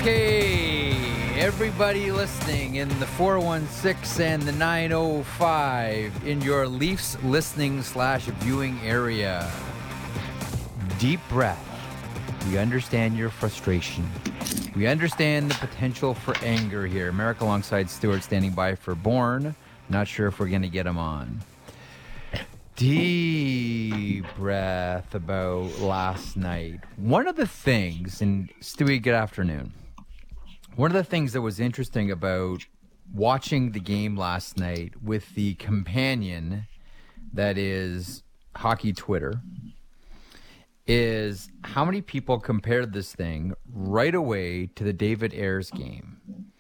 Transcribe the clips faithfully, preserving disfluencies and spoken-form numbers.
Okay, everybody listening in the four one six and the nine oh five in your Leafs listening slash viewing area. Deep breath. We understand your frustration. We understand the potential for anger here. Merrick alongside Stuart standing by for Bourne. Not sure if we're going to get him on. Deep breath about last night. One of the things, and Stewie, good afternoon. One of the things that was interesting about watching the game last night with the companion that is hockey Twitter is how many people compared this thing right away to the David Ayres game.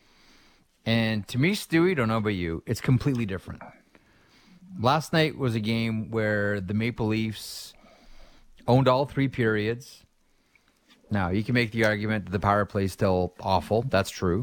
And to me, Stewie, don't know about you, it's completely different. Last night was a game where the Maple Leafs owned all three periods. Now, you can make the argument that the power play is still awful. That's true.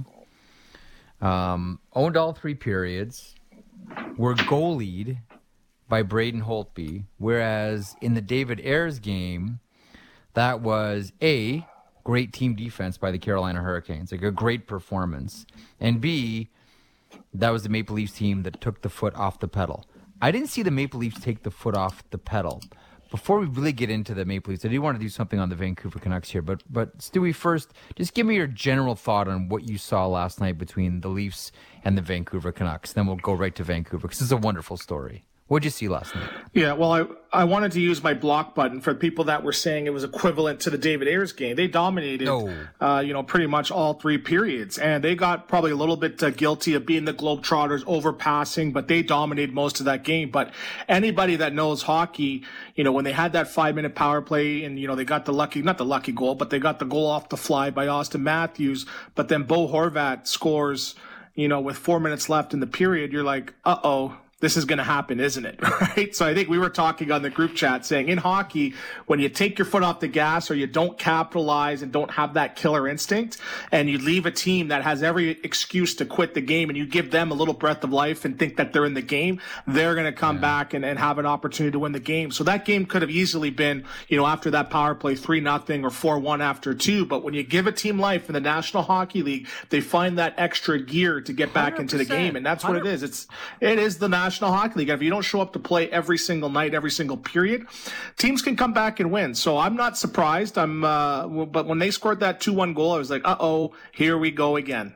Um, owned all three periods. Were goalied by Braden Holtby. Whereas in the David Ayres game, that was A, great team defense by the Carolina Hurricanes. Like a great performance. And B, that was the Maple Leafs team that took the foot off the pedal. I didn't see the Maple Leafs take the foot off the pedal. Before we really get into the Maple Leafs, I do want to do something on the Vancouver Canucks here. But, but Stewie, first, just give me your general thought on what you saw last night between the Leafs and the Vancouver Canucks. Then we'll go right to Vancouver, because this is a wonderful story. What did you see last night? Yeah, well, I I wanted to use my block button for people that were saying it was equivalent to the David Ayres game. They dominated, no. uh, you know, pretty much all three periods, and they got probably a little bit uh, guilty of being the Globetrotters overpassing, but they dominated most of that game. But anybody that knows hockey, you know, when they had that five-minute power play, and you know they got the lucky, not the lucky goal, but they got the goal off the fly by Austin Matthews, but then Bo Horvat scores, you know, with four minutes left in the period. You're like, uh-oh. This is going to happen, isn't it? Right? So I think we were talking on the group chat saying in hockey, when you take your foot off the gas or you don't capitalize and don't have that killer instinct, and you leave a team that has every excuse to quit the game and you give them a little breath of life and think that they're in the game, they're going to come yeah. back and, and have an opportunity to win the game. So that game could have easily been, you know, after that power play, three nothing or four one after two. But when you give a team life in the National Hockey League, they find that extra gear to get back into the game. And that's what it is. It's, it is the National National Hockey League. If you don't show up to play every single night, every single period, teams can come back and win. So I'm not surprised. I'm, uh, but when they scored that two one goal, I was like, uh-oh, here we go again.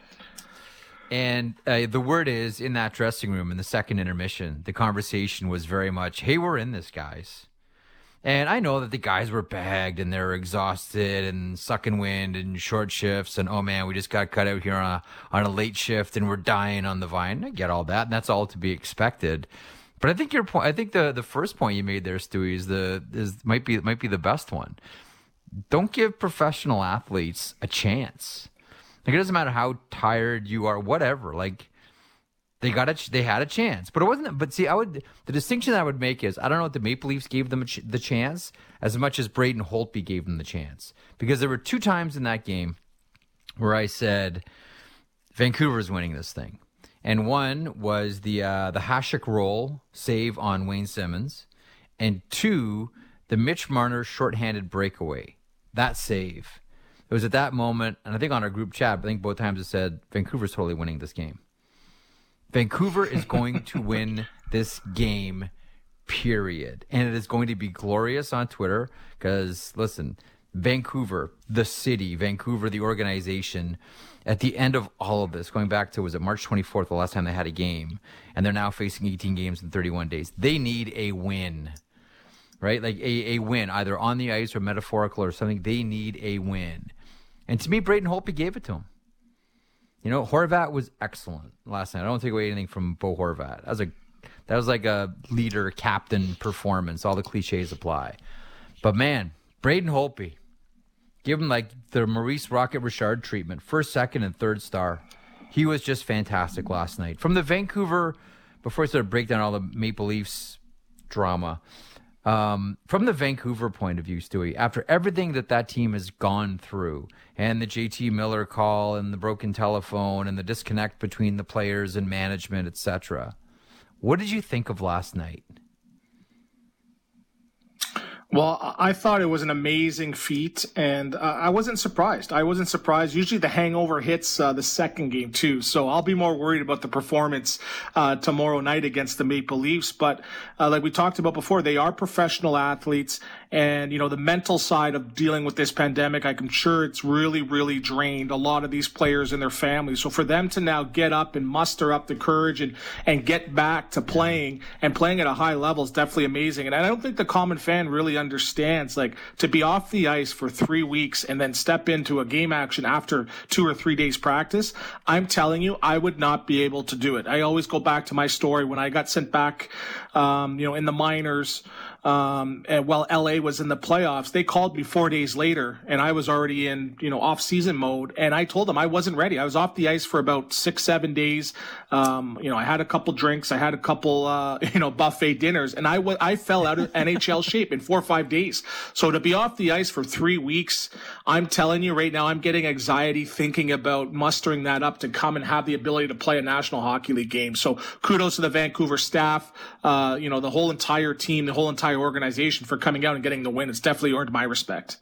And uh, the word is, in that dressing room in the second intermission, the conversation was very much, hey, we're in this, guys. And I know that the guys were bagged and they're exhausted and sucking wind and short shifts and, oh, man, we just got cut out here on a, on a late shift and we're dying on the vine. I get all that, and that's all to be expected. But I think your point, I think the, the first point you made there, Stewie, is the is might be might be the best one. Don't give professional athletes a chance. Like, it doesn't matter how tired you are, whatever. Like, They got a, they had a chance, but it wasn't. But see, I would the distinction that I would make is I don't know if the Maple Leafs gave them a ch- the chance as much as Braden Holtby gave them the chance, because there were two times in that game where I said Vancouver's winning this thing, and one was the uh, the Hasek roll save on Wayne Simmons, and two the Mitch Marner shorthanded breakaway, that save. It was at that moment, and I think on our group chat, I think both times it said Vancouver's totally winning this game. Vancouver is going to win this game, period. And it is going to be glorious on Twitter because, listen, Vancouver, the city, Vancouver, the organization, at the end of all of this, going back to, was it March twenty-fourth, the last time they had a game, and they're now facing eighteen games in thirty-one days. They need a win, right? Like a, a win, either on the ice or metaphorical or something. They need a win. And to me, Braden Holtby gave it to him. You know, Horvat was excellent last night. I don't take away anything from Bo Horvat. That was a, that was like a leader, captain performance. All the cliches apply. But man, Braden Holtby, give him like the Maurice Rocket Richard treatment, first, second, and third star. He was just fantastic last night. From the Vancouver, before I start to break down all the Maple Leafs drama, Um, from the Vancouver point of view, Stewie, after everything that that team has gone through, and the J T Miller call, and the broken telephone, and the disconnect between the players and management, et cetera, what did you think of last night? Well, I thought it was an amazing feat, and uh, I wasn't surprised. I wasn't surprised. Usually the hangover hits uh, the second game, too. So I'll be more worried about the performance uh, tomorrow night against the Maple Leafs. But uh, like we talked about before, they are professional athletes. And, you know, the mental side of dealing with this pandemic, I'm sure it's really, really drained a lot of these players and their families. So for them to now get up and muster up the courage and, and get back to playing and playing at a high level is definitely amazing. And I don't think the common fan really understands, like, to be off the ice for three weeks and then step into a game action after two or three days practice. I'm telling you, I would not be able to do it. I always go back to my story when I got sent back, um, you know, in the minors. Um, and while L A was in the playoffs, they called me four days later and I was already in, you know, off season mode. And I told them I wasn't ready. I was off the ice for about six, seven days. Um, you know, I had a couple drinks. I had a couple, uh, you know, buffet dinners, and I, w- I fell out of N H L shape in four or five days. So to be off the ice for three weeks, I'm telling you right now, I'm getting anxiety thinking about mustering that up to come and have the ability to play a National Hockey League game. So kudos to the Vancouver staff, uh, you know, the whole entire team, the whole entire organization for coming out and getting the win. It's definitely earned my respect.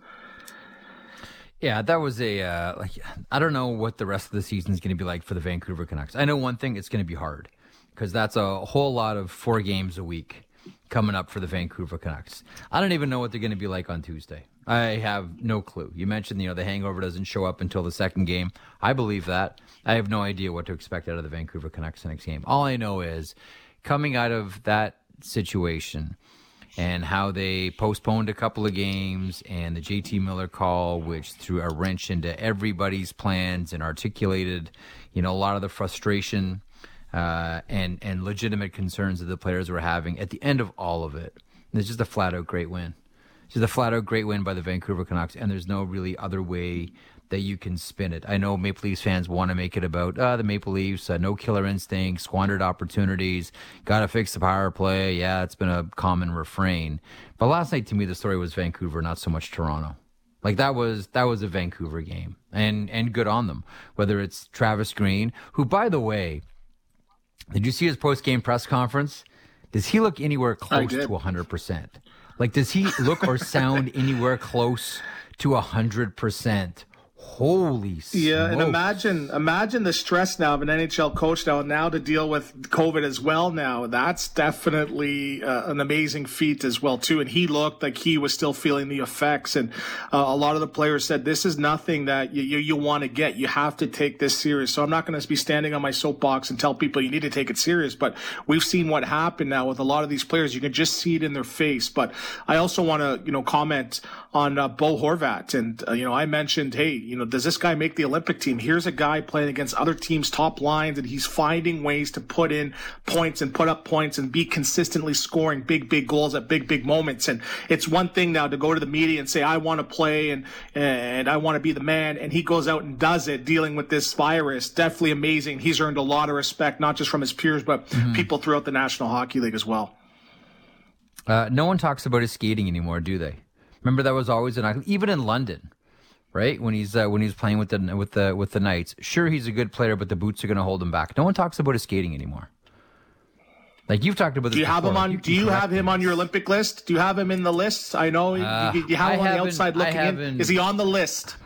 Yeah, that was a, uh, like, I don't know what the rest of the season is going to be like for the Vancouver Canucks. I know one thing, it's going to be hard because that's a whole lot of four games a week coming up for the Vancouver Canucks. I don't even know what they're going to be like on Tuesday. I have no clue. You mentioned, you know, the hangover doesn't show up until the second game. I believe that. I have no idea what to expect out of the Vancouver Canucks next game. All I know is coming out of that situation and how they postponed a couple of games and the J T Miller call, which threw a wrench into everybody's plans and articulated, you know, a lot of the frustration uh, and, and legitimate concerns that the players were having. At the end of all of it, it's just a flat-out great win. It's just a flat-out great win by the Vancouver Canucks, and there's no really other way that you can spin it. I know Maple Leafs fans want to make it about uh, the Maple Leafs, uh, no killer instinct, squandered opportunities, got to fix the power play. Yeah, it's been a common refrain. But last night, to me, the story was Vancouver, not so much Toronto. Like, that was that was a Vancouver game, and, and good on them. Whether it's Travis Green, who, by the way, did you see his post-game press conference? Does he look anywhere close to one hundred percent? Like, does he look or sound anywhere close to one hundred percent? Holy smokes. Yeah, and imagine imagine the stress now of an N H L coach now, now to deal with COVID as well now. That's definitely uh, an amazing feat as well, too. And he looked like he was still feeling the effects. And uh, a lot of the players said, this is nothing that you, you, you want to get. You have to take this serious. So I'm not going to be standing on my soapbox and tell people you need to take it serious. But we've seen what happened now with a lot of these players. You can just see it in their face. But I also want to, you know, comment on uh, Bo Horvat. And, uh, you know, I mentioned, hey, you know, does this guy make the Olympic team? Here's a guy playing against other teams' top lines, and he's finding ways to put in points and put up points and be consistently scoring big, big goals at big, big moments. And it's one thing now to go to the media and say, I want to play and and I want to be the man. And he goes out and does it, dealing with this virus. Definitely amazing. He's earned a lot of respect, not just from his peers, but mm-hmm. people throughout the National Hockey League as well. Uh, no one talks about his skating anymore, do they? Remember, that was always an even in London, right? When he's uh, when he's playing with the with the with the Knights, sure, he's a good player, but the boots are going to hold him back. No one talks about his skating anymore. Like, you've talked about this. Do you before. have him on? You do you have him on your Olympic list? Do you have him in the list? I know uh, you, you have him on the outside looking in. Is he on the list?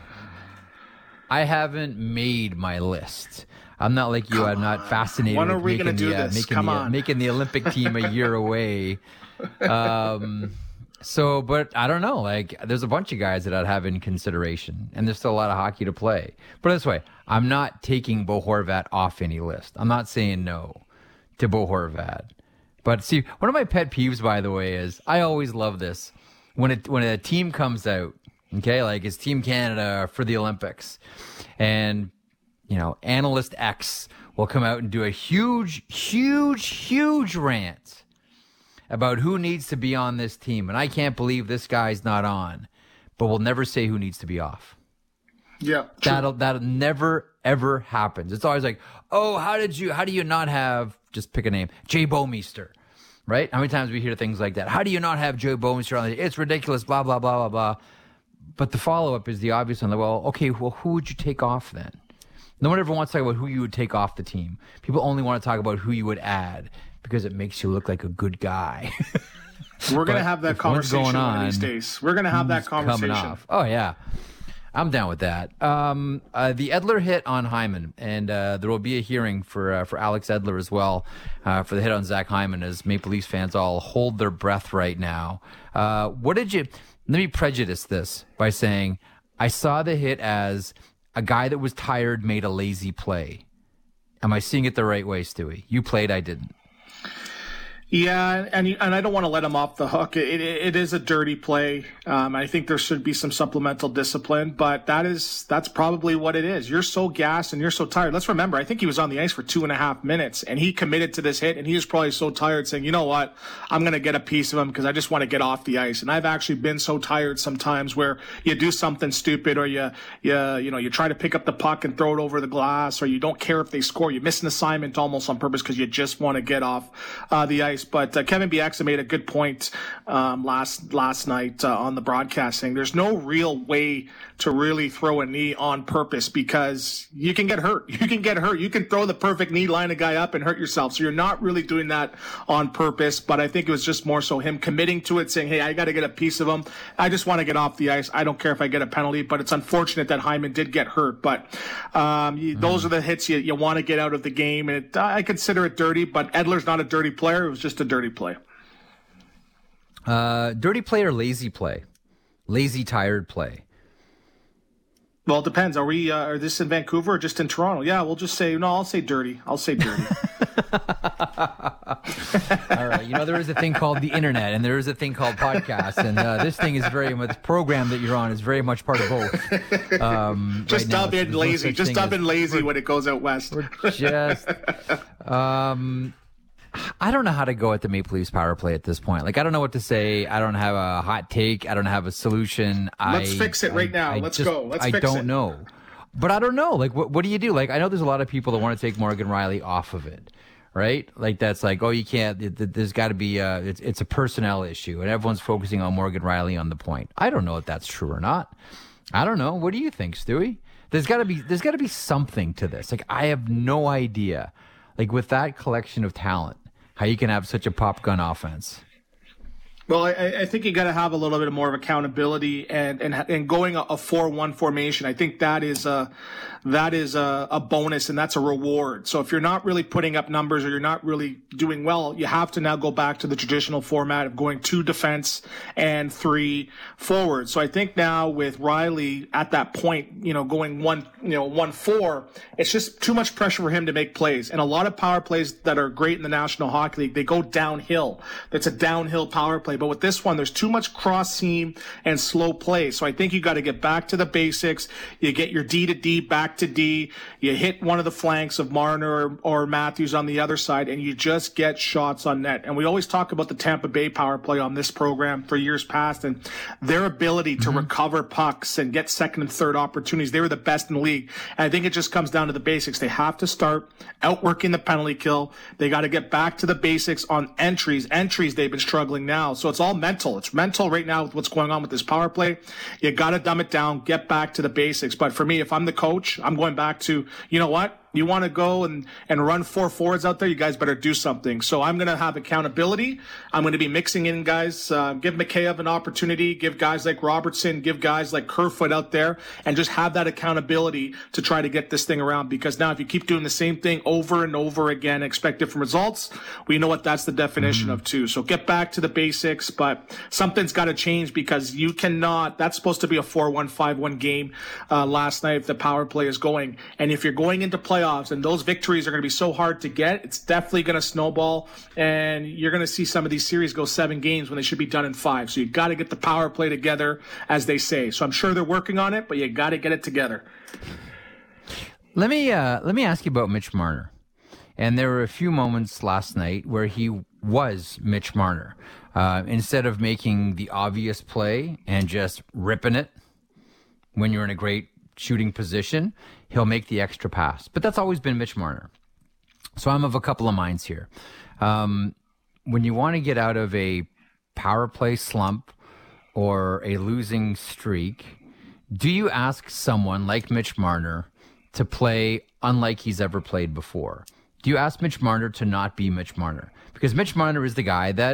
I haven't made my list. I'm not like you. Come I'm not fascinated when are with we making, gonna do the, uh, this? making, Come the, on. making the Olympic team a year away. Um, so, but I don't know. Like, there's a bunch of guys that I'd have in consideration, and there's still a lot of hockey to play. But this way, I'm not taking Bo Horvat off any list. I'm not saying no to Bo Horvat. But see, one of my pet peeves, by the way, is I always love this when it when a team comes out. Okay, like it's Team Canada for the Olympics, and you know, analyst X will come out and do a huge, huge, huge rant about who needs to be on this team. And I can't believe this guy's not on, but we'll never say who needs to be off. Yeah. That'll, that'll never, ever happens. It's always like, oh, how did you, how do you not have, just pick a name, Jay Bouwmeester, right? How many times we hear things like that? How do you not have Jay Bouwmeester on the, it's ridiculous, blah, blah, blah, blah, blah. But the follow-up is the obvious one. Like, well, okay, well, who would you take off then? No one ever wants to talk about who you would take off the team. People only want to talk about who you would add because it makes you look like a good guy. We're going to have that conversation one of these days. We're going to have that conversation. Oh, yeah. I'm down with that. Um, uh, the Edler hit on Hyman, and uh, there will be a hearing for uh, for Alex Edler as well uh, for the hit on Zach Hyman, as Maple Leafs fans all hold their breath right now. Uh, what did you... Let me prejudice this by saying I saw the hit as a guy that was tired made a lazy play. Am I seeing it the right way, Stewie? You played, I didn't. Yeah, and and I don't want to let him off the hook. It, it, it is a dirty play. Um, I think there should be some supplemental discipline, but that is that's probably what it is. You're so gassed and you're so tired. Let's remember, I think he was on the ice for two and a half minutes, and he committed to this hit, and he was probably so tired, saying, "You know what? I'm going to get a piece of him because I just want to get off the ice." And I've actually been so tired sometimes where you do something stupid, or you you you know you try to pick up the puck and throw it over the glass, or you don't care if they score. You miss an assignment almost on purpose because you just want to get off uh, the ice. But uh, Kevin Bieksa made a good point um, last last night uh, on the broadcasting. There's no real way to really throw a knee on purpose because you can get hurt. You can get hurt. You can throw the perfect knee, line a guy up, and hurt yourself. So you're not really doing that on purpose. But I think it was just more so him committing to it, saying, "Hey, I got to get a piece of him. I just want to get off the ice. I don't care if I get a penalty." But it's unfortunate that Hyman did get hurt. But um, you, mm. those are the hits you, you want to get out of the game. And it, I consider it dirty. But Edler's not a dirty player. It was just a dirty play. Uh, dirty play or lazy play? Lazy, tired play? Well, it depends. Are we, uh, are this in Vancouver or just in Toronto? Yeah, we'll just say, no, I'll say dirty. I'll say dirty. All right. You know, there is a thing called the internet and there is a thing called podcasts. And uh, this thing is very much, the program that you're on is very much part of both. Um, just right dub in lazy. No just dub in lazy when it goes out west. We're just... Um, I don't know how to go at the Maple Leafs power play at this point. Like, I don't know what to say. I don't have a hot take. I don't have a solution. Let's I, fix it right I, now. I Let's just, go. Let's I fix don't it. know. But I don't know. Like, what, what do you do? Like, I know there's a lot of people that want to take Morgan Rielly off of it, right? Like, that's like, oh, you can't, it, there's got to be a, it's, it's a personnel issue, and everyone's focusing on Morgan Rielly on the point. I don't know if that's true or not. I don't know. What do you think, Stewie? There's got to be, there's got to be something to this. Like, I have no idea. Like, with that collection of talent, how you can have such a pop gun offense. Well, I, I think you got to have a little bit more of accountability and and and going a four one formation. I think that is a that is a, a bonus and that's a reward. So if you're not really putting up numbers or you're not really doing well, you have to now go back to the traditional format of going two defense and three forward. So I think now with Rielly at that point, you know, going one, you know, one four, it's just too much pressure for him to make plays. And a lot of power plays that are great in the National Hockey League, they go downhill. That's a downhill power play. But with this one, there's too much cross seam and slow play. So I think you got to get back to the basics. You get your D to D back to D. You hit one of the flanks of Marner or, or Matthews on the other side, and you just get shots on net. And we always talk about the Tampa Bay power play on this program for years past and their ability to mm-hmm. recover pucks and get second and third opportunities. They were the best in the league. And I think it just comes down to the basics. They have to start outworking the penalty kill. They got to get back to the basics on entries. Entries, they've been struggling now. So it's all mental. It's mental right now with what's going on with this power play. You got to dumb it down, get back to the basics. But for me, if I'm the coach, I'm going back to, you know what? You want to go and, and run four forwards out there, you guys better do something. So I'm going to have accountability. I'm going to be mixing in guys, uh, give Mikheyev an opportunity, give guys like Robertson, give guys like Kerfoot out there, and just have that accountability to try to get this thing around. Because now if you keep doing the same thing over and over again, expect different results, we know what that's the definition mm-hmm. of too. So get back to the basics, but something's got to change because you cannot, that's supposed to be a four one, five one game uh, last night if the power play is going. And if you're going into play playoffs, and those victories are going to be so hard to get, it's definitely going to snowball, and you're going to see some of these series go seven games when they should be done in five. So you got to get the power play together, as they say. So I'm sure they're working on it, but you got to get it together. Let me uh, let me ask you about Mitch Marner. And there were a few moments last night where he was Mitch Marner. Uh, instead of making the obvious play and just ripping it when you're in a great shooting position, he'll make the extra pass. But that's always been Mitch Marner. So I'm of a couple of minds here. Um, when you want to get out of a power play slump or a losing streak, do you ask someone like Mitch Marner to play unlike he's ever played before? Do you ask Mitch Marner to not be Mitch Marner? Because Mitch Marner is the guy that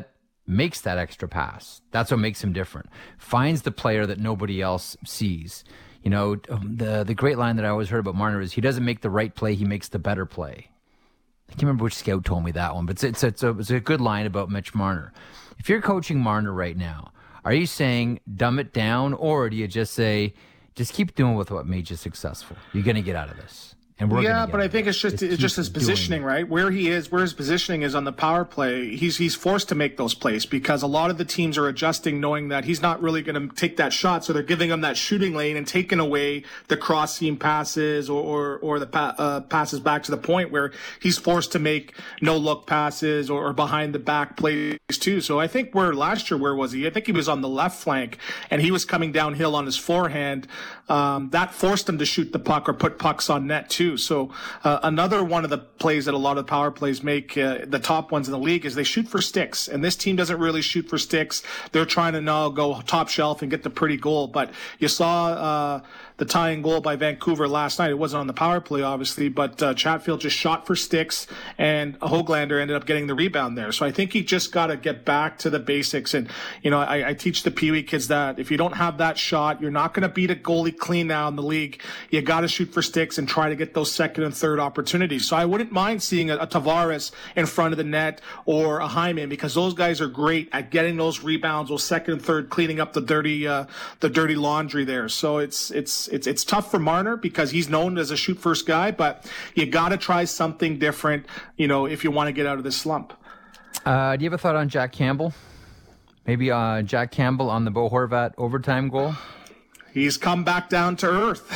makes that extra pass. That's what makes him different. Finds the player that nobody else sees. You know, the the great line that I always heard about Marner is he doesn't make the right play, he makes the better play. I can't remember which scout told me that one, but it's it's, it's, a, it's a good line about Mitch Marner. If you're coaching Marner right now, are you saying dumb it down, or do you just say, just keep doing with what made you successful? You're going to get out of this. And we're yeah, but I think it's just, just it's just his positioning, right? Where he is, where his positioning is on the power play, he's he's forced to make those plays because a lot of the teams are adjusting, knowing that he's not really going to take that shot, so they're giving him that shooting lane and taking away the cross seam passes or or, or the pa- uh, passes back to the point where he's forced to make no look passes or, or behind the back plays too. So I think where last year, where was he? I think he was on the left flank and he was coming downhill on his forehand. Um, that forced him to shoot the puck or put pucks on net too. So uh, another one of the plays that a lot of power plays make, uh, the top ones in the league, is they shoot for sticks. And this team doesn't really shoot for sticks. They're trying to now go top shelf and get the pretty goal. But you saw uh, the tying goal by Vancouver last night. It wasn't on the power play, obviously, but uh, Chatfield just shot for sticks, and Höglander ended up getting the rebound there. So I think he just got to get back to the basics. And, you know, I, I teach the Pee Wee kids that if you don't have that shot, you're not going to beat a goalie clean now in the league. You got to shoot for sticks and try to get those second and third opportunities. So I wouldn't mind seeing a, a Tavares in front of the net or a Hyman, because those guys are great at getting those rebounds, those second and third, cleaning up the dirty, uh, the dirty laundry there. So it's, it's, it's, it's tough for Marner because he's known as a shoot first guy, but you got to try something different, you know, if you want to get out of this slump. Uh, do you have a thought on Jack Campbell? Maybe uh, Jack Campbell on the Bo Horvat overtime goal? He's come back down to earth.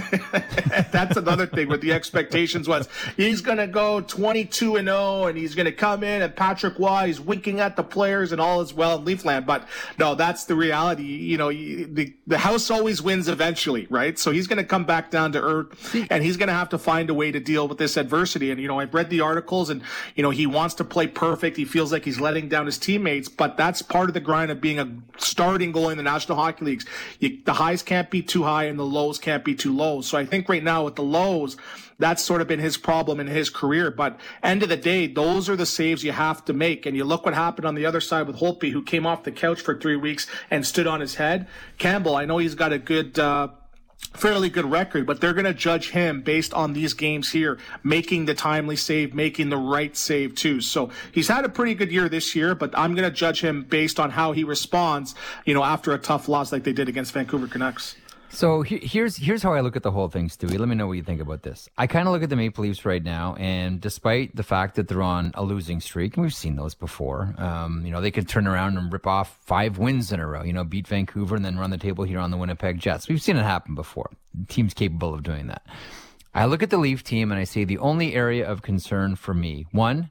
That's another thing with the expectations was he's going to go twenty-two and oh and he's going to come in and Patrick Waugh, he's winking at the players and all is well in Leafland. But no, that's the reality. You know, the, the house always wins eventually, right? So he's going to come back down to earth and he's going to have to find a way to deal with this adversity. And, you know, I've read the articles and, you know, he wants to play perfect. He feels like he's letting down his teammates, but that's part of the grind of being a starting goalie in the National Hockey Leagues. You, the highs can't can't be too high and the lows can't be too low. So I think right now with the lows, that's sort of been his problem in his career. But end of the day, those are the saves you have to make. And you look what happened on the other side with Holtby, who came off the couch for three weeks and stood on his head. Campbell, I know he's got a good, uh, fairly good record, but they're going to judge him based on these games here, making the timely save, making the right save too. So he's had a pretty good year this year, but I'm going to judge him based on how he responds, you know, after a tough loss like they did against Vancouver Canucks. So he, here's here's how I look at the whole thing, Stewie. Let me know what you think about this. I kind of look at the Maple Leafs right now, and despite the fact that they're on a losing streak, and we've seen those before, um, you know, they could turn around and rip off five wins in a row, you know, beat Vancouver and then run the table here on the Winnipeg Jets. We've seen it happen before. The team's capable of doing that. I look at the Leaf team and I say the only area of concern for me, one,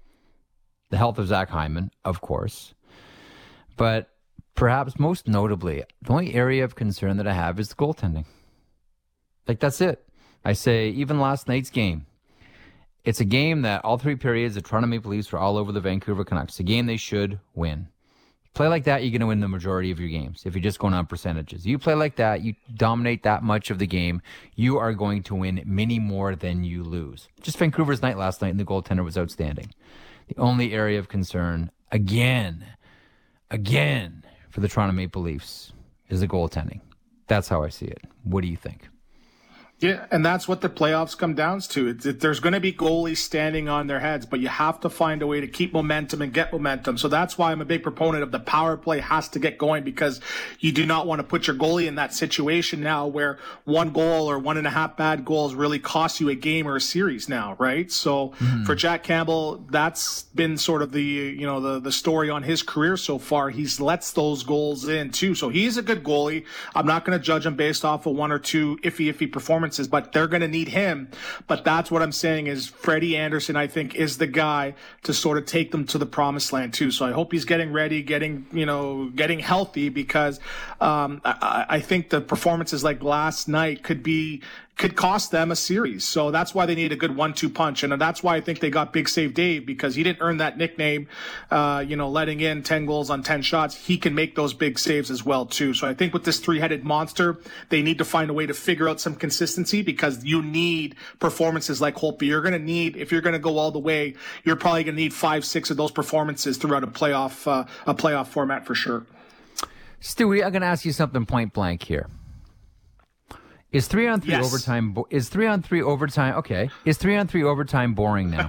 the health of Zach Hyman, of course, but perhaps most notably, the only area of concern that I have is the goaltending. Like, that's it. I say, even last night's game, it's a game that all three periods, the Toronto Maple Leafs were all over the Vancouver Canucks. A game they should win. Play like that, you're going to win the majority of your games if you're just going on percentages. You play like that, you dominate that much of the game, you are going to win many more than you lose. Just Vancouver's night last night, and the goaltender was outstanding. The only area of concern, again, again, for the Toronto Maple Leafs is the goaltending. That's how I see it. What do you think? Yeah, and that's what the playoffs come down to. It's, it, there's going to be goalies standing on their heads, but you have to find a way to keep momentum and get momentum. So that's why I'm a big proponent of the power play has to get going, because you do not want to put your goalie in that situation now where one goal or one and a half bad goals really cost you a game or a series now, right? So mm-hmm. for Jack Campbell, that's been sort of the, you know, the, the story on his career so far. He's lets those goals in too. So he's a good goalie. I'm not going to judge him based off of one or two iffy, iffy performances, but they're going to need him. But that's what I'm saying is Freddie Anderson, I think, is the guy to sort of take them to the promised land too. So I hope he's getting ready, getting, you know, getting healthy, because um, I, I think the performances like last night could be, could cost them a series. So that's why they need a good one two punch. And that's why I think they got Big Save Dave, because he didn't earn that nickname, uh, you know, letting in ten goals on ten shots. He can make those big saves as well, too. So I think with this three-headed monster, they need to find a way to figure out some consistency, because you need performances like Holtby. You're going to need, if you're going to go all the way, you're probably going to need five, six of those performances throughout a playoff, uh, a playoff format for sure. Stewie, I'm going to ask you something point blank here. Is three on three yes. overtime? Bo- is three on three overtime? Okay. Is three on three overtime boring now?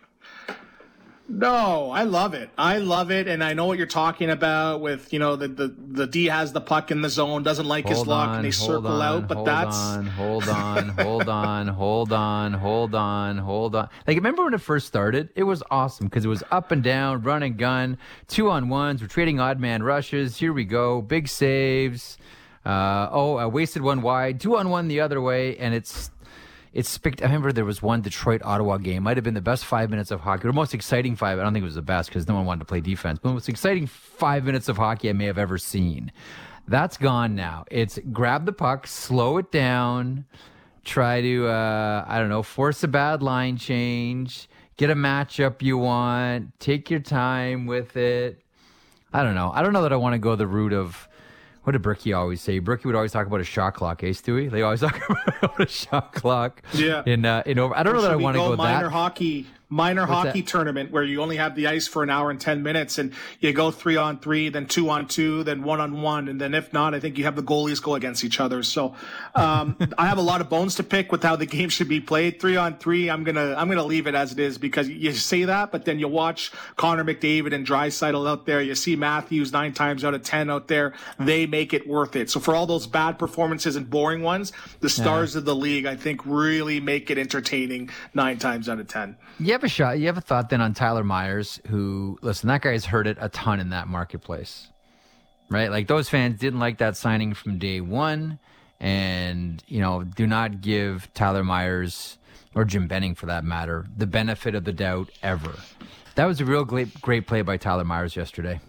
No, I love it. I love it, and I know what you're talking about. With, you know, the the, the D has the puck in the zone, doesn't like hold his luck, on, and they circle on, out. But hold that's on, hold on, hold on, hold on, hold on, hold on. Like, remember when it first started? It was awesome because it was up and down, run and gun, two on ones. We're trading odd man rushes. Here we go, big saves. Uh, oh, I wasted one wide, two on one the other way, and it's it's. Spect- I remember there was one Detroit Ottawa game. Might have been the best five minutes of hockey, or most exciting five. I don't think it was the best because no one wanted to play defense, but the most exciting five minutes of hockey I may have ever seen. That's gone now. It's grab the puck, slow it down, try to uh, I don't know, force a bad line change, get a matchup you want, take your time with it. I don't know. I don't know that I want to go the route of. What did Bricky always say? Bricky would always talk about a shot clock, eh, Stewie? They always talk about a shot clock. Yeah. In uh, in over. I don't know that I want to go, go minor that. hockey, minor What's hockey that? Tournament where you only have the ice for an hour and ten minutes, and you go three on three, then two on two, then one on one, and then if not, I think you have the goalies go against each other. So um, I have a lot of bones to pick with how the game should be played. Three on three, I'm gonna I'm gonna leave it as it is, because you say that, but then you watch Connor McDavid and Draisaitl out there. You see Matthews nine times out of ten out there. They make it worth it. So for all those bad performances and boring ones, the stars yeah. of the league, I think, really make it entertaining nine times out of ten. You have a shot. You have a thought then on Tyler Myers, who, listen, that guy's hurt it a ton in that marketplace, right? Like, those fans didn't like that signing from day one, and, you know, do not give Tyler Myers, or Jim Benning for that matter, the benefit of the doubt ever. That was a real great, great play by Tyler Myers yesterday.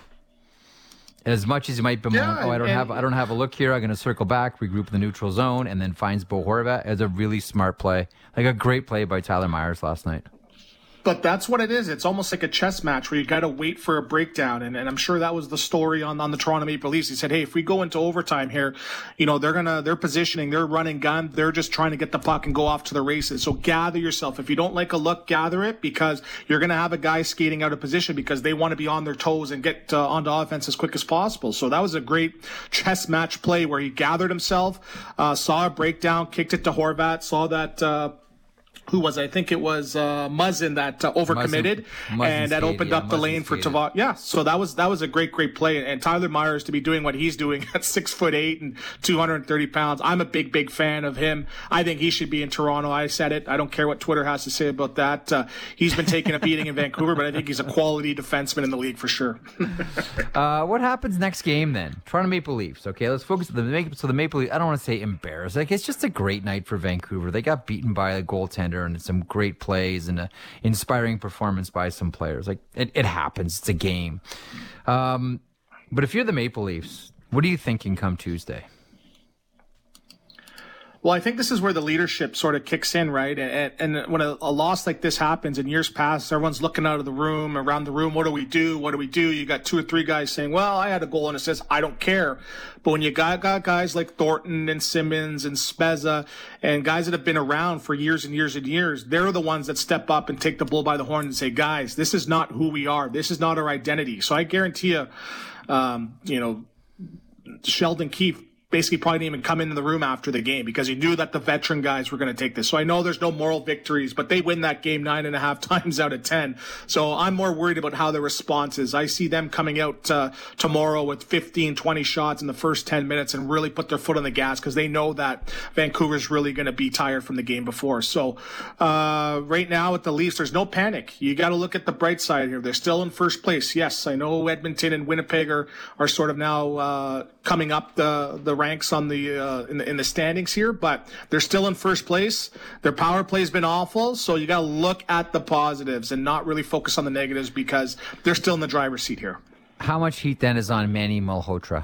As much as he might bemoan, yeah, oh, I don't and, have, I don't have a look here. I'm going to circle back, regroup in the neutral zone, and then finds Bo Horvat as a really smart play, like a great play by Tyler Myers last night. But that's what it is. It's almost like a chess match where you got to wait for a breakdown. And, and I'm sure that was the story on, on the Toronto Maple Leafs. He said, hey, if we go into overtime here, you know, they're going to, they're positioning, they're running gun. They're just trying to get the puck and go off to the races. So gather yourself. If you don't like a look, gather it, because you're going to have a guy skating out of position because they want to be on their toes and get uh, onto offense as quick as possible. So that was a great chess match play where he gathered himself, uh, saw a breakdown, kicked it to Horvat, saw that, uh, who was I think it was uh, Muzzin that uh, overcommitted, Muzzin, Muzzin and that skated, opened up yeah, the Muzzin lane skated. for Tavares. Yeah, so that was that was a great great play. And Tyler Myers to be doing what he's doing at six foot eight and two hundred thirty pounds. I'm a big big fan of him. I think he should be in Toronto. I said it. I don't care what Twitter has to say about that. Uh, he's been taking a beating in Vancouver, but I think he's a quality defenseman in the league for sure. uh, what happens next game then? Toronto Maple Leafs. Okay, let's focus on the Maple. So the Maple Leafs. I don't want to say embarrassed. Like, it's just a great night for Vancouver. They got beaten by a goaltender and some great plays and an inspiring performance by some players. Like, it, it happens. It's a game. Um, but if you're the Maple Leafs, what are you thinking come Tuesday? Well, I think this is where the leadership sort of kicks in, right? And, and when a, a loss like this happens in years past, everyone's looking out of the room, around the room. What do we do? What do we do? You got two or three guys saying, well, I had a goal and assist. I don't care. But when you got, got guys like Thornton and Simmons and Spezza and guys that have been around for years and years and years, they're the ones that step up and take the bull by the horn and say, guys, this is not who we are. This is not our identity. So I guarantee you, um, you know, Sheldon Keefe basically probably didn't even come into the room after the game because he knew that the veteran guys were going to take this. So I know there's no moral victories, but they win that game nine and a half times out of ten. So I'm more worried about how the response is. I see them coming out uh, tomorrow with fifteen, twenty shots in the first ten minutes and really put their foot on the gas because they know that Vancouver's really going to be tired from the game before. So uh, right now with the Leafs, there's no panic. You got to look at the bright side here. They're still in first place. Yes, I know Edmonton and Winnipeg are, are sort of now uh, coming up the, the ranks on the, uh, in the in the standings here, but they're still in first place. Their power play's been awful, so you got to look at the positives and not really focus on the negatives because they're still in the driver's seat here. How much heat then is on Manny Malhotra?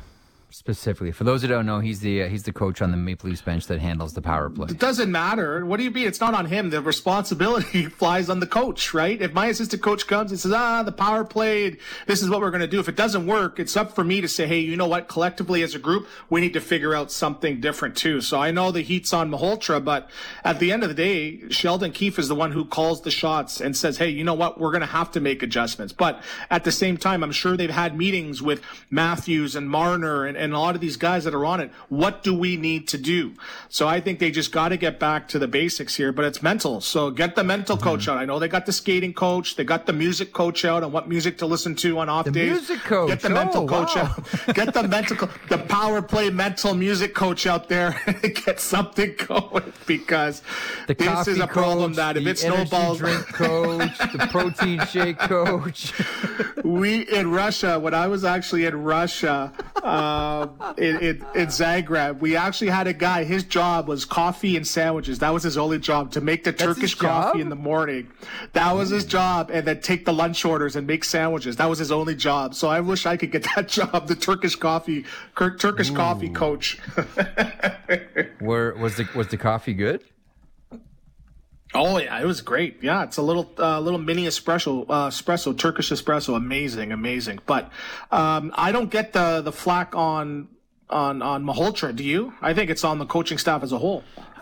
specifically? For those who don't know, he's the uh, he's the coach on the Maple Leafs bench that handles the power play. It doesn't matter. What do you mean? It's not on him. The responsibility flies on the coach, right? If my assistant coach comes and says, ah, the power play, this is what we're going to do. If it doesn't work, it's up for me to say, hey, you know what? Collectively as a group, we need to figure out something different too. So I know the heat's on Malhotra, but at the end of the day, Sheldon Keefe is the one who calls the shots and says, hey, you know what? We're going to have to make adjustments. But at the same time, I'm sure they've had meetings with Matthews and Marner and, and a lot of these guys that are on it. What do we need to do? So I think they just got to get back to the basics here, but it's mental. So get the mental mm-hmm. coach out. I know they got the skating coach. They got the music coach out on what music to listen to on off the days. Music coach. Get the oh, mental wow. coach out. Get the mental, the power play mental music coach out there and get something going, because the this is a problem coach, that if it snowballs, drink coach, the protein shake coach. We in Russia, when I was actually in Russia, uh, in, in, in Zagreb, we actually had a guy. His job was coffee and sandwiches. That was his only job, to make the That's Turkish coffee in the morning. That was his job, and then take the lunch orders and make sandwiches. That was his only job. So I wish I could get that job, the Turkish coffee, Turkish Ooh. coffee coach. Where was the was the coffee good? Oh yeah, it was great. Yeah, it's a little uh, little mini espresso, uh, espresso, Turkish espresso. Amazing, amazing. But um, I don't get the the flack on on on Malhotra. Do you? I think it's on the coaching staff as a whole.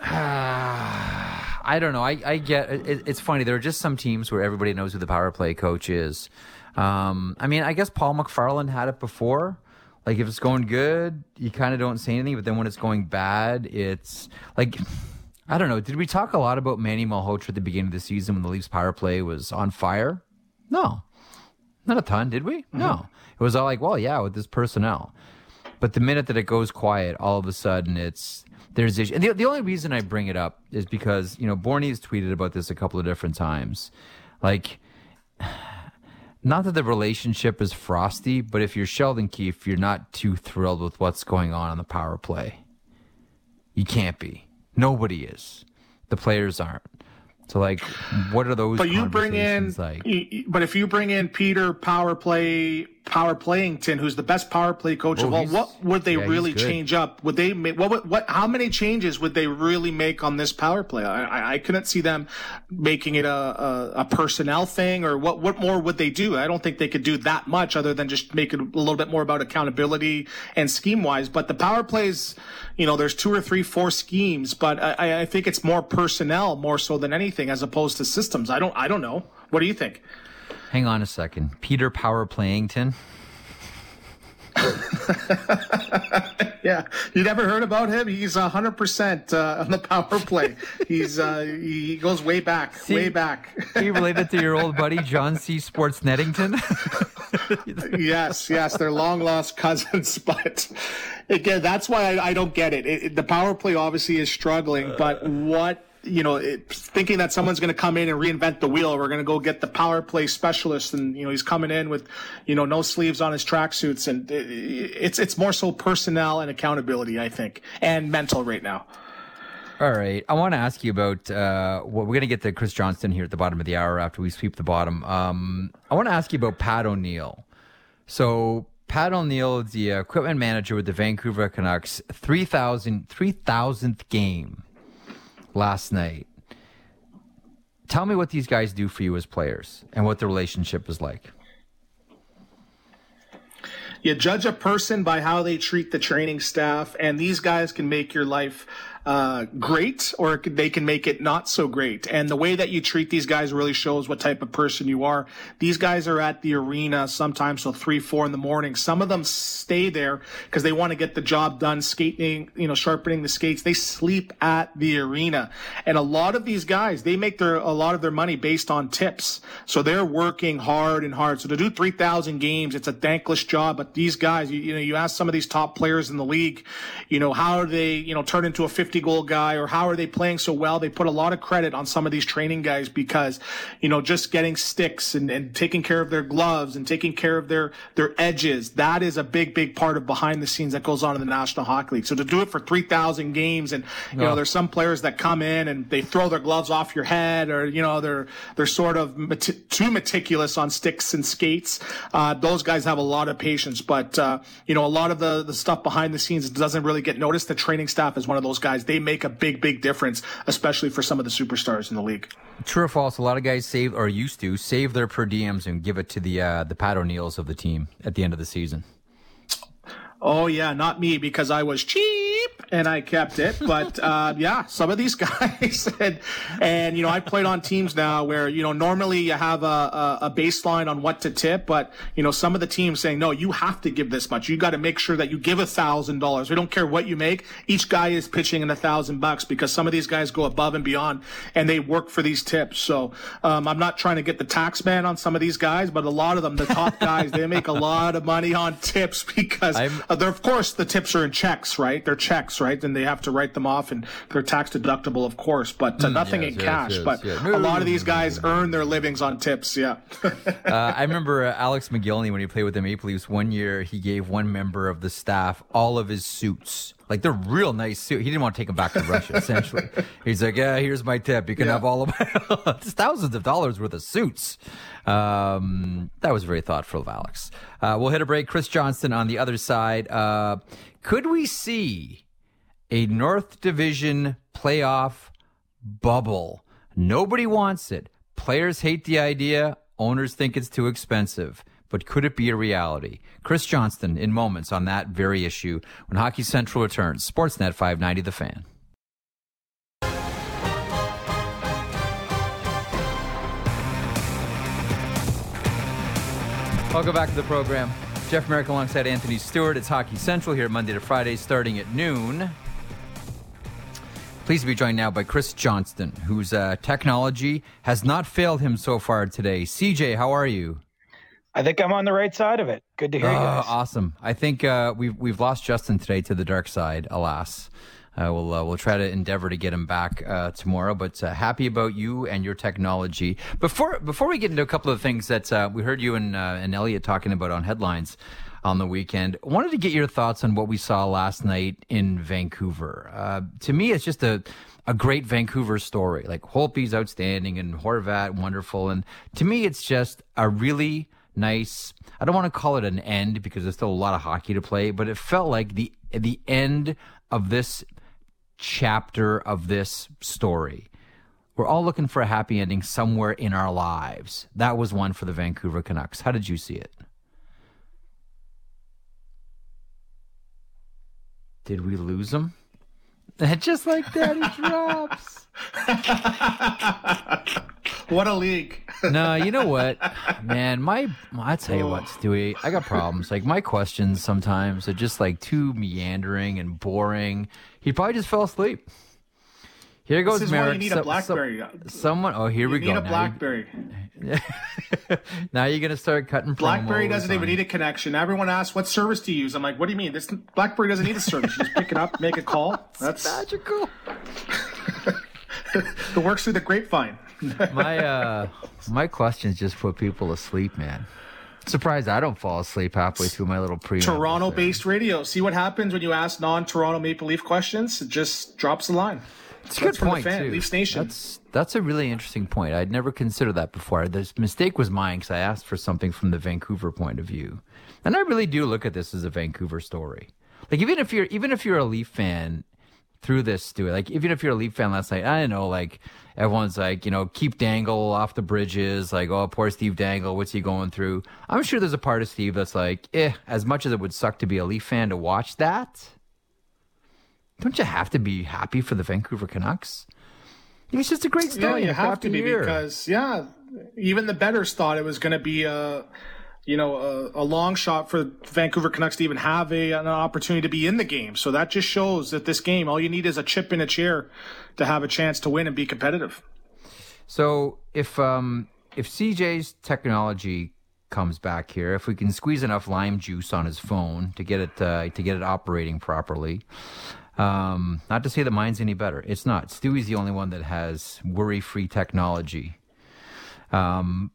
I don't know. I, I get it, it's funny. There are just some teams where everybody knows who the power play coach is. Um, I mean, I guess Paul McFarland had it before. Like, if it's going good, you kind of don't say anything. But then when it's going bad, it's like, I don't know. Did we talk a lot about Manny Malhotra at the beginning of the season when the Leafs power play was on fire? No, not a ton. Did we? Mm-hmm. No. It was all like, well, yeah, with this personnel. But the minute that it goes quiet, all of a sudden it's there's issues. And the, the only reason I bring it up is because, you know, Borny has tweeted about this a couple of different times. Like, not that the relationship is frosty, but if you're Sheldon Keefe, you're not too thrilled with what's going on on the power play. You can't be. Nobody is. The players aren't. So, like, what are those? But you bring in, like? But if you bring in Peter Power Play Power Playington, who's the best power play coach oh, of all, what would they yeah, really change up? Would they make what? What? what how many changes would they really make on this power play? I, I, I couldn't see them making it a, a a personnel thing, or what? What more would they do? I don't think they could do that much other than just make it a little bit more about accountability and scheme wise. But the power plays, you know, there's two or three, four schemes, but I, I think it's more personnel more so than anything, as opposed to systems. I don't. I don't know. What do you think? Hang on a second. Peter Power Playington. Yeah, you never heard about him? He's a hundred percent on the power play. He's uh, he goes way back, See, way back. He related to your old buddy John C. Sports Nettington. Yes, yes, they're long lost cousins, but again, that's why I, I don't get it. It, it. The power play obviously is struggling, but what? You know, it, thinking that someone's going to come in and reinvent the wheel. We're going to go get the power play specialist, and you know he's coming in with, you know, no sleeves on his tracksuits, and it, it's it's more so personnel and accountability, I think, and mental right now. All right, I want to ask you about. Uh, well, we're going to get to Chris Johnston here at the bottom of the hour after we sweep the bottom. Um, I want to ask you about Pat O'Neill. So Pat O'Neill is the equipment manager with the Vancouver Canucks. three thousandth game last night. Tell me what these guys do for you as players and what the relationship is like. You judge a person by how they treat the training staff, and these guys can make your life uh, great, or they can make it not so great. And the way that you treat these guys really shows what type of person you are. These guys are at the arena sometimes till three, four in the morning. Some of them stay there because they want to get the job done, skating, you know, sharpening the skates. They sleep at the arena. And a lot of these guys, they make their, a lot of their money based on tips. So they're working hard and hard. So to do three thousand games, it's a thankless job. But these guys, you, you know, you ask some of these top players in the league, you know, how do they, you know, turn into a fifty fifty goal guy, or how are they playing so well? They put a lot of credit on some of these training guys because, you know, just getting sticks and, and taking care of their gloves and taking care of their, their edges. That is a big, big part of behind the scenes that goes on in the National Hockey League. So to do it for three thousand games, and, you no. know, there's some players that come in and they throw their gloves off your head, or, you know, they're, they're sort of meti- too meticulous on sticks and skates. Uh, those guys have a lot of patience, but, uh, you know, a lot of the, the stuff behind the scenes doesn't really get noticed. The training staff is one of those guys. They make a big, big difference, especially for some of the superstars in the league. True or false? A lot of guys save, or used to save their per diems and give it to the uh, the Pat O'Neills of the team at the end of the season. Oh, yeah, not me, because I was cheap and I kept it. But, uh, yeah, some of these guys. and, and, you know, I played on teams now where, you know, normally you have a, a, a baseline on what to tip. But, you know, some of the teams saying, no, you have to give this much. You got to make sure that you give a thousand dollars. We don't care what you make. Each guy is pitching in a thousand bucks because some of these guys go above and beyond and they work for these tips. So um, I'm not trying to get the tax man on some of these guys, but a lot of them, the top guys, they make a lot of money on tips because I'm- Uh, they're, of course, the tips are in checks, right? They're checks, right? And they have to write them off, and they're tax deductible, of course, but uh, nothing yes, in yes, cash. yes, but yes. a lot of these guys earn their livings on tips, yeah. uh, I remember uh, Alex McGillney, when he played with the Maple Leafs, one year he gave one member of the staff all of his suits. Like, they're real nice suits. He didn't want to take them back to Russia, essentially. He's like, yeah, here's my tip. You can yeah. have all of my thousands of dollars worth of suits. Um, that was very thoughtful of Alex. Uh, we'll hit a break. Chris Johnston on the other side. Uh, could we see a North Division playoff bubble? Nobody wants it. Players hate the idea. Owners think it's too expensive. But could it be a reality? Chris Johnston in moments on that very issue when Hockey Central returns. Sportsnet five ninety The Fan. Welcome back to the program. Jeff Merrick alongside Anthony Stewart. It's Hockey Central here Monday to Friday starting at noon. Pleased to be joined now by Chris Johnston, whose uh, technology has not failed him so far today. C J, how are you? I think I'm on the right side of it. Good to hear uh, you guys. Awesome. I think uh, we've we've lost Justin today to the dark side, alas. Uh, we'll uh, we'll try to endeavor to get him back uh, tomorrow. But uh, happy about you and your technology. Before before we get into a couple of things that uh, we heard you and uh, and Elliot talking about on headlines on the weekend, I wanted to get your thoughts on what we saw last night in Vancouver. Uh, to me, it's just a a great Vancouver story. Like, Holtby's outstanding and Horvat wonderful, and to me, it's just a really nice, I don't want to call it an end because there's still a lot of hockey to play, but it felt like the the end of this chapter of this story. We're all looking for a happy ending somewhere in our lives. That was one for the Vancouver Canucks. How did you see it? Did we lose them? Just like that, he drops. What a league. No, you know what, man, my, I tell you what, Stewie, I got problems. Like, my questions sometimes are just like too meandering and boring. He probably just fell asleep. Here goes this is Merrick. Why you need so, a BlackBerry. So, someone, oh, here you we need go. You need a BlackBerry. You, now you're going to start cutting promos. BlackBerry doesn't on. even need a connection. Everyone asks, what service do you use? I'm like, what do you mean? This BlackBerry doesn't need a service. You just pick it up, make a call. That's That's magical. It works through the grapevine. my uh, my questions just put people to sleep, man. Surprised I don't fall asleep halfway through my little pre. Toronto-based radio. See what happens when you ask non-Toronto Maple Leaf questions? It just drops the line. It's a good point, fan, too. Leafs Nation. That's, that's a really interesting point. I'd never considered that before. The mistake was mine because I asked for something from the Vancouver point of view. And I really do look at this as a Vancouver story. Like, even if you're even if you're a Leaf fan through this, Stuart, like, even if you're a Leaf fan last night, I don't know, like, everyone's like, you know, keep Dangle off the bridges. Like, oh, poor Steve Dangle, what's he going through? I'm sure there's a part of Steve that's like, eh, as much as it would suck to be a Leaf fan to watch that, don't you have to be happy for the Vancouver Canucks? It's just a great story. Yeah, you have to be year. because, yeah, even the bettors thought it was going to be a, you know, a, a long shot for Vancouver Canucks to even have a, an opportunity to be in the game. So that just shows that this game, all you need is a chip in a chair to have a chance to win and be competitive. So if um, if C J's technology comes back here, if we can squeeze enough lime juice on his phone to get it uh, to get it operating properly. Um, not to say that mine's any better. It's not. Stewie's the only one that has worry-free technology. Um,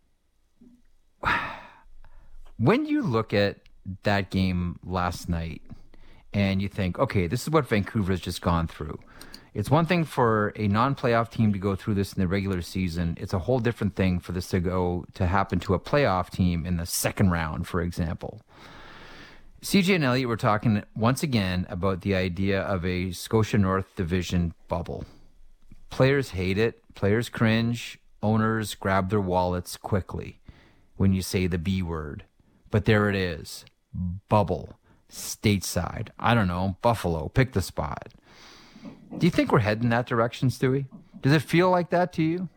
when you look at that game last night and you think, okay, this is what Vancouver has just gone through. It's one thing for a non-playoff team to go through this in the regular season. It's a whole different thing for this to go to happen to a playoff team in the second round, for example. C J and Elliot were talking once again about the idea of a Scotia North Division bubble. Players hate it. Players cringe. Owners grab their wallets quickly when you say the B word. But there it is. Bubble. Stateside. I don't know. Buffalo. Pick the spot. Do you think we're heading that direction, Stewie? Does it feel like that to you?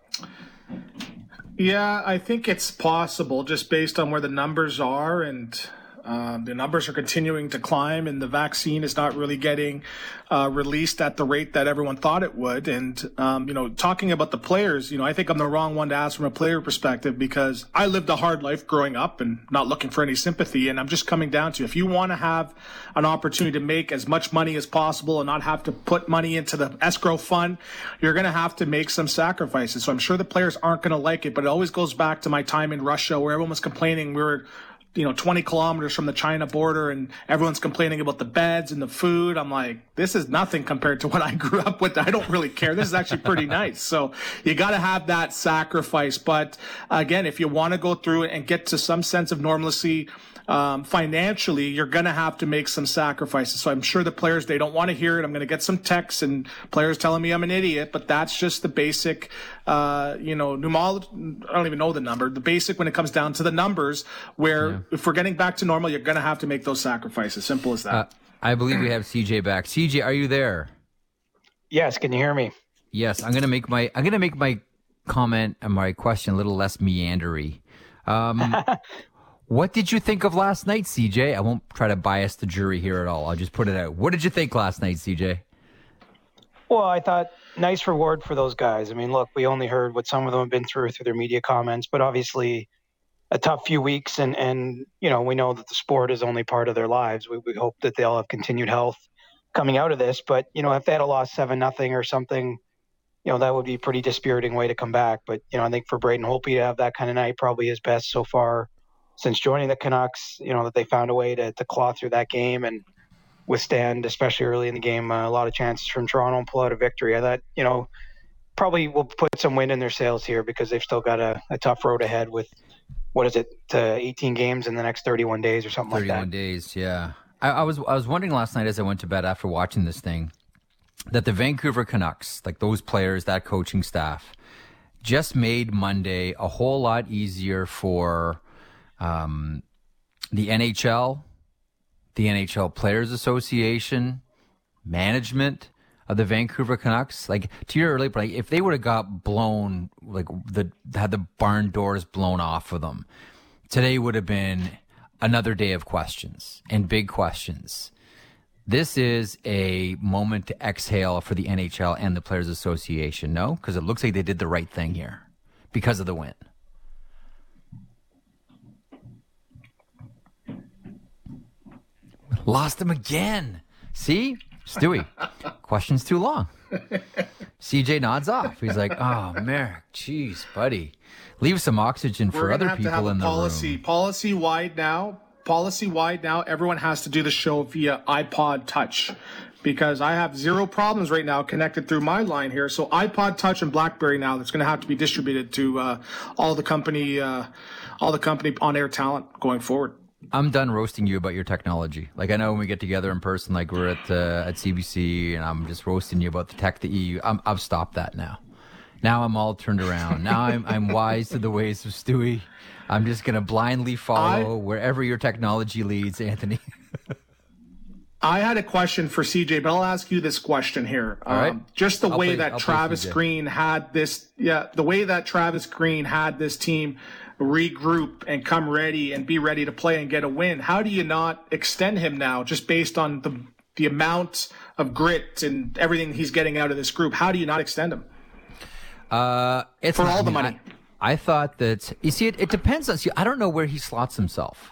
Yeah, I think it's possible just based on where the numbers are, and um, the numbers are continuing to climb, and the vaccine is not really getting uh, released at the rate that everyone thought it would. And, um, you know, talking about the players, you know, I think I'm the wrong one to ask from a player perspective, because I lived a hard life growing up and not looking for any sympathy. And I'm just coming down to, if you want to have an opportunity to make as much money as possible and not have to put money into the escrow fund, you're going to have to make some sacrifices. So I'm sure the players aren't going to like it, but it always goes back to my time in Russia where everyone was complaining we were, you know, twenty kilometers from the China border and everyone's complaining about the beds and the food. I'm like, this is nothing compared to what I grew up with. I don't really care. This is actually pretty nice. So you got to have that sacrifice. But again, if you want to go through it and get to some sense of normalcy, Um, financially, you're going to have to make some sacrifices. So I'm sure the players, they don't want to hear it. I'm going to get some texts and players telling me I'm an idiot, but that's just the basic, uh, you know, numol- I don't even know the number, the basic when it comes down to the numbers, where yeah. if we're getting back to normal, you're going to have to make those sacrifices. Simple as that. Uh, I believe we have C J back. C J, are you there? Yes. Can you hear me? Yes. I'm going to make my, I'm going to make my comment and my question a little less meandery. Um, What did you think of last night, C J? I won't try to bias the jury here at all. I'll just put it out. What did you think last night, C J? Well, I thought nice reward for those guys. I mean, look, we only heard what some of them have been through through their media comments, but obviously a tough few weeks. And, and you know, we know that the sport is only part of their lives. We, we hope that they all have continued health coming out of this. But, you know, if they had a lost seven nothing or something, you know, that would be a pretty dispiriting way to come back. But, you know, I think for Braden Holtby to have that kind of night, probably his best so far since joining the Canucks, you know, that they found a way to, to claw through that game and withstand, especially early in the game, uh, a lot of chances from Toronto and pull out a victory. I thought, you know, probably will put some wind in their sails here because they've still got a, a tough road ahead with, what is it, uh, eighteen games in the next thirty-one days or something like that. thirty-one days, yeah. I, I was I was wondering last night as I went to bed after watching this thing that the Vancouver Canucks, like those players, that coaching staff, just made Monday a whole lot easier for Um, the N H L, the N H L Players Association, management of the Vancouver Canucks. Like, to your earlier point, if they would have got blown, like the had the barn doors blown off of them, today would have been another day of questions and big questions. This is a moment to exhale for the N H L and the Players Association, no? Because it looks like they did the right thing here because of the win. Lost him again. See? Stewie, question's too long. C J nods off. He's like, oh, Merrick, jeez, buddy. Leave some oxygen for other have people to have in the policy. room. Policy-wide now, policy-wide now, everyone has to do the show via iPod Touch. Because I have zero problems right now connected through my line here. So iPod Touch and BlackBerry now, that's going to have to be distributed to uh, all the company, uh, all the company on-air talent going forward. I'm done roasting you about your technology. Like, I know when we get together in person, like we're at uh, at C B C, and I'm just roasting you about the tech that you. I'm, I've stopped that now. Now I'm all turned around. Now I'm I'm wise to the ways of Stewie. I'm just gonna blindly follow I, wherever your technology leads, Anthony. I had a question for C J, but I'll ask you this question here. All right. Um, just the I'll way play, that I'll Travis Green had this, yeah, the way that Travis Green had this team regroup and come ready and be ready to play and get a win. How do you not extend him now just based on the the amount of grit and everything he's getting out of this group? How do you not extend him? Uh, it's For not, all the I mean, money. I, I thought that, you see, it, it depends on, see, I don't know where he slots himself.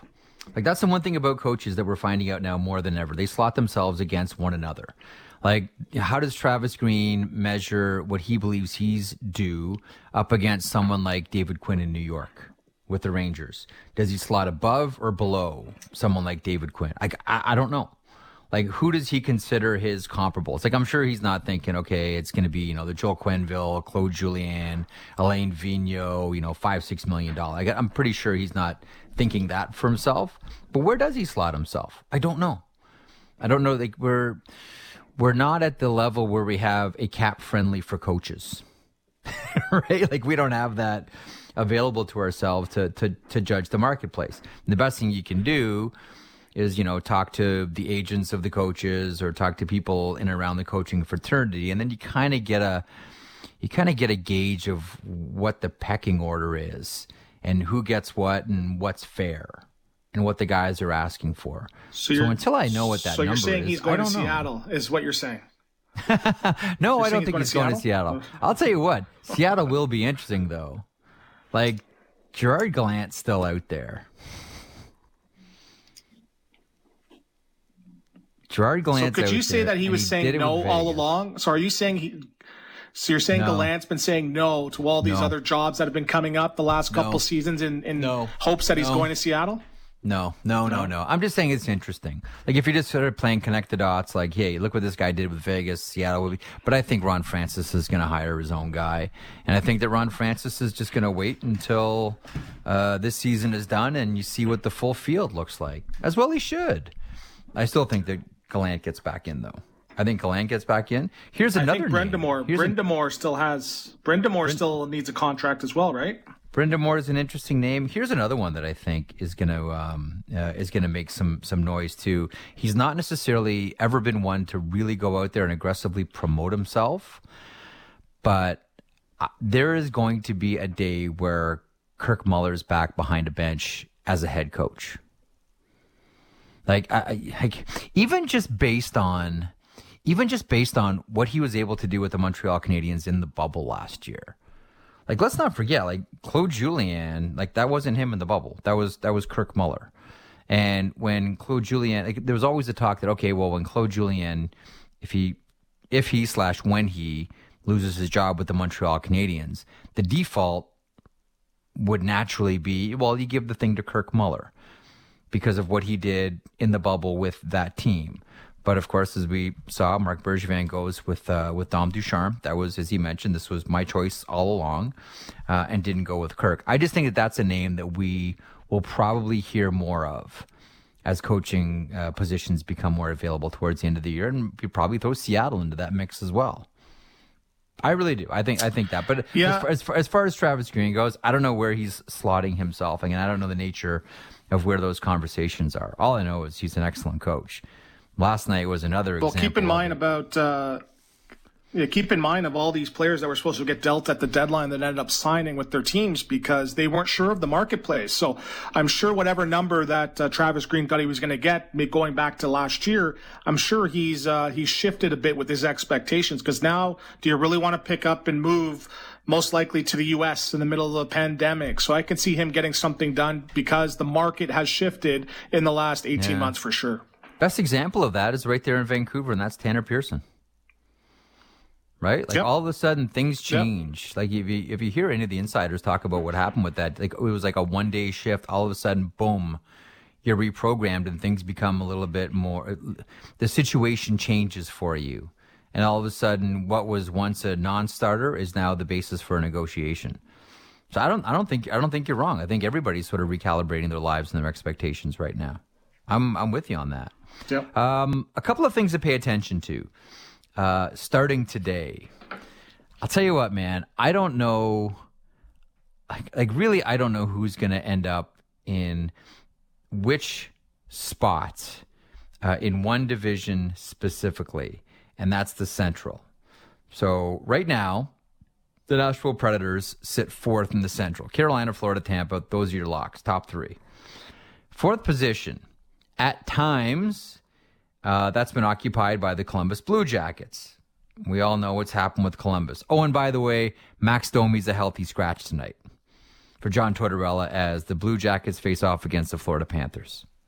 Like, that's the one thing about coaches that we're finding out now more than ever. They slot themselves against one another. Like, how does Travis Green measure what he believes he's due up against someone like David Quinn in New York with the Rangers? Does he slot above or below someone like David Quinn? Like, I, I don't know. Like, who does he consider his comparables? Like, I'm sure he's not thinking, okay, it's going to be, you know, the Joel Quenneville, Claude Julien, Alain Vigneault, you know, five, six million dollars. Like, I'm pretty sure he's not thinking that for himself. But where does he slot himself? I don't know. I don't know. Like, we're we're not at the level where we have a cap friendly for coaches, right? Like, we don't have that available to ourselves to to to judge the marketplace. And the best thing you can do is, you know, talk to the agents of the coaches or talk to people in and around the coaching fraternity. And then you kind of get a, you kind of get a gauge of what the pecking order is and who gets what and what's fair and what the guys are asking for. So, so until I know what that so number is, so you're saying he's going to Seattle is what you're saying? No, you're I don't think he's going to Seattle. Seattle. I'll tell you what, Seattle will be interesting though. Like, Gerard Gallant's still out there. Gerard Gallant's So could you say there, that he was he saying no all along? So are you saying he? So you're saying no. Gallant's been saying no to all these no. other jobs that have been coming up the last couple no. seasons in, in no. hopes that he's no. going to Seattle? No, no, no, no. I'm just saying it's interesting. Like, if you just sort of playing connect the dots, like, hey, look what this guy did with Vegas, Seattle will be. But I think Ron Francis is going to hire his own guy. And I think that Ron Francis is just going to wait until uh, this season is done and you see what the full field looks like. As well he should. I still think that Gallant gets back in, though. I think Gallant gets back in. Here's another I think Brind'Amour, name. Brind'Amour still has Brind'Amour Brind- still needs a contract as well, right? Brind'Amour is an interesting name. Here's another one that I think is going to um, uh, is going to make some some noise too. He's not necessarily ever been one to really go out there and aggressively promote himself, but uh, there is going to be a day where Kirk Muller's back behind a bench as a head coach. Like, I, I, even just based on, even just based on what he was able to do with the Montreal Canadiens in the bubble last year. Like, let's not forget, like, Claude Julien, like, that wasn't him in the bubble. That was that was Kirk Muller. And when Claude Julien, like, there was always the talk that, okay, well, when Claude Julien, if he, if he slash when he loses his job with the Montreal Canadiens, the default would naturally be, well, you give the thing to Kirk Muller, because of what he did in the bubble with that team. But of course, as we saw, Marc Bergevin goes with uh, with Dom Ducharme. That was, as he mentioned, this was my choice all along, uh, and didn't go with Kirk. I just think that that's a name that we will probably hear more of as coaching uh, positions become more available towards the end of the year, and you probably throw Seattle into that mix as well. I really do. I think I think that. But yeah. as, far, as, far, as far as Travis Green goes, I don't know where he's slotting himself. Again, I don't know the nature of where those conversations are. All I know is he's an excellent coach. Last night was another well, example. Well, keep in mind about uh, yeah, keep in mind of all these players that were supposed to get dealt at the deadline that ended up signing with their teams because they weren't sure of the marketplace. So I'm sure whatever number that uh, Travis Green thought he was going to get, going back to last year, I'm sure he's uh, he's shifted a bit with his expectations because now, do you really want to pick up and move? Most likely to the U S in the middle of the pandemic. So I can see him getting something done because the market has shifted in the last eighteen yeah. months for sure. Best example of that is right there in Vancouver, and that's Tanner Pearson. Right? Like, yep. all of a sudden things change. Yep. Like, if you if you hear any of the insiders talk about what happened with that, like, it was like a one day shift. All of a sudden, boom, you're reprogrammed and things become a little bit more, the situation changes for you. And all of a sudden, what was once a non-starter is now the basis for a negotiation. So I don't, I don't think, I don't think you're wrong. I think everybody's sort of recalibrating their lives and their expectations right now. I'm, I'm with you on that. Yeah. Um, a couple of things to pay attention to. Uh, starting today, I'll tell you what, man. I don't know. Like, like really, I don't know who's going to end up in which spot uh, in one division specifically. And that's the Central. So right now, the Nashville Predators sit fourth in the Central. Carolina, Florida, Tampa, those are your locks, top three. Fourth position, at times, uh, that's been occupied by the Columbus Blue Jackets. We all know what's happened with Columbus. Oh, and by the way, Max Domi's a healthy scratch tonight for John Tortorella as the Blue Jackets face off against the Florida Panthers.